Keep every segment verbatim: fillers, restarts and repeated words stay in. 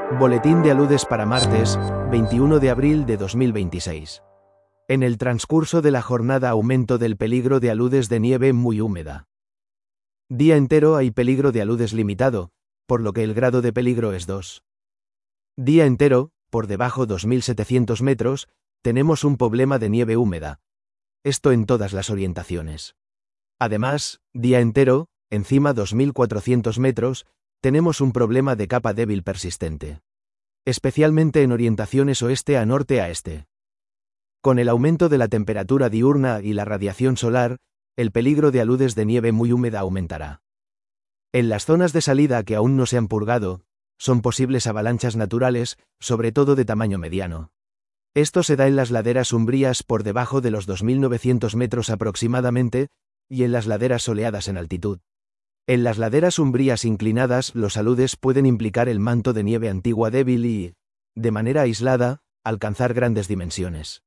Boletín de aludes para martes, veintiuno de abril de dos mil veintiséis. En el transcurso de la jornada aumento del peligro de aludes de nieve muy húmeda. Día entero hay peligro de aludes limitado, por lo que el grado de peligro es dos. Día entero, por debajo dos mil setecientos metros, tenemos un problema de nieve húmeda. Esto en todas las orientaciones. Además, día entero, encima dos mil cuatrocientos metros, tenemos un problema de capa débil persistente. Especialmente en orientaciones oeste a norte a este. Con el aumento de la temperatura diurna y la radiación solar, el peligro de aludes de nieve muy húmeda aumentará. En las zonas de salida que aún no se han purgado, son posibles avalanchas naturales, sobre todo de tamaño mediano. Esto se da en las laderas umbrías por debajo de los dos mil novecientos metros aproximadamente, y en las laderas soleadas en altitud. En las laderas umbrías inclinadas, los aludes pueden implicar el manto de nieve antigua débil y, de manera aislada, alcanzar grandes dimensiones.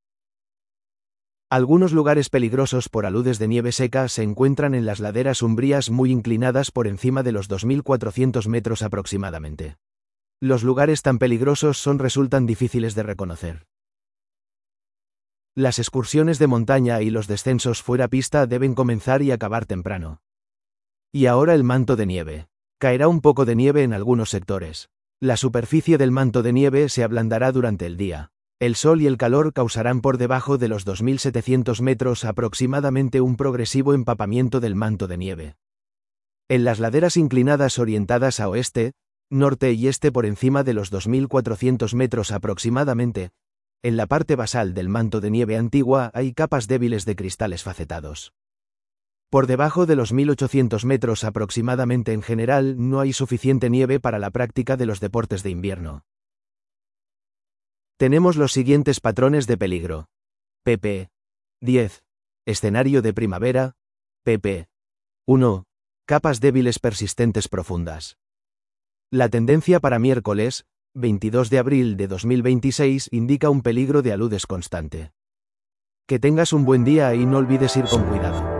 Algunos lugares peligrosos por aludes de nieve seca se encuentran en las laderas umbrías muy inclinadas por encima de los dos mil cuatrocientos metros aproximadamente. Los lugares tan peligrosos son resultan difíciles de reconocer. Las excursiones de montaña y los descensos fuera pista deben comenzar y acabar temprano. Y ahora el manto de nieve. Caerá un poco de nieve en algunos sectores. La superficie del manto de nieve se ablandará durante el día. El sol y el calor causarán por debajo de los dos mil setecientos metros aproximadamente un progresivo empapamiento del manto de nieve. En las laderas inclinadas orientadas a oeste, norte y este por encima de los dos mil cuatrocientos metros aproximadamente, en la parte basal del manto de nieve antigua hay capas débiles de cristales facetados. Por debajo de los mil ochocientos metros aproximadamente en general no hay suficiente nieve para la práctica de los deportes de invierno. Tenemos los siguientes patrones de peligro. pp. diez. Escenario de primavera. pp. uno. Capas débiles persistentes profundas. La tendencia para miércoles, veintidós de abril de dos mil veintiséis, indica un peligro de aludes constante. Que tengas un buen día y no olvides ir con cuidado.